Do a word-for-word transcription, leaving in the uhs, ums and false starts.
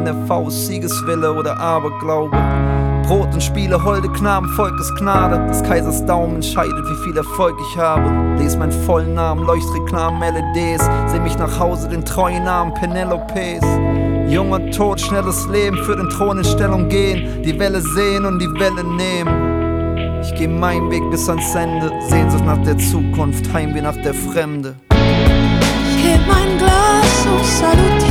der Faust, Siegeswille oder Aberglaube. Brot und Spiele, holde Knaben, Volkes Gnade. Des Kaisers Daumen entscheidet, wie viel Erfolg ich habe. Les meinen vollen Namen, Leuchtreklam, L E Ds. Seh mich nach Hause, den treuen Namen Penelopes. Junger Tod, schnelles Leben, für den Thron in Stellung gehen. Die Welle sehen und die Welle nehmen. Ich geh meinen Weg bis ans Ende. Sehnsucht nach der Zukunft, Heimweh nach der Fremde. Ich heb mein Glas und salutiere